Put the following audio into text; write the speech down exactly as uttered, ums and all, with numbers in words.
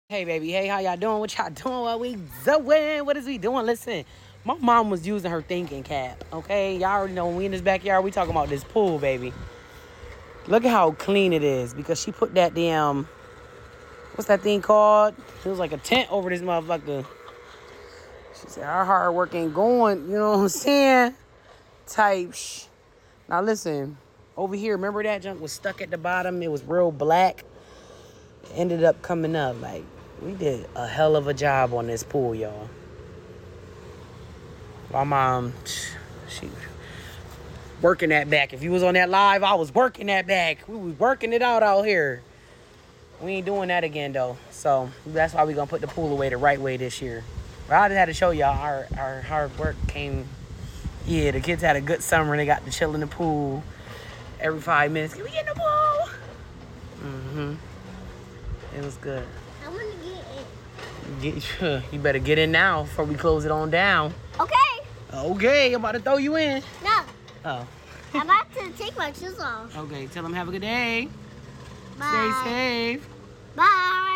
Hey, baby. Hey, how y'all doing? What y'all doing? What we doing? What is we doing? Listen, my mom was using her thinking cap, okay? Y'all already know when we in this backyard, we talking about this pool, baby. Look at how clean it is because she put that damn, what's that thing called? It was like a tent over this motherfucker. She said, our hard work ain't going, you know what I'm saying? Type sh. Now, listen, over here, remember that junk was stuck at the bottom? It was real black. It ended up coming up like, we did a hell of a job on this pool, y'all. My mom, she working that back. If you was on that live, I was working that back. We was working it out out here. We ain't doing that again, though. So that's why we going to put the pool away the right way this year. But I just had to show y'all our, our hard work came. Yeah, the kids had a good summer. They got to chill in the pool every five minutes. Can we get in the pool? Mm-hmm. It was good. I want to get in. Get, you better get in now before we close it on down. Okay. Okay, I'm about to throw you in. No. Oh. I'm about to take my shoes off. Okay, tell them have a good day. Bye. Stay safe. Bye.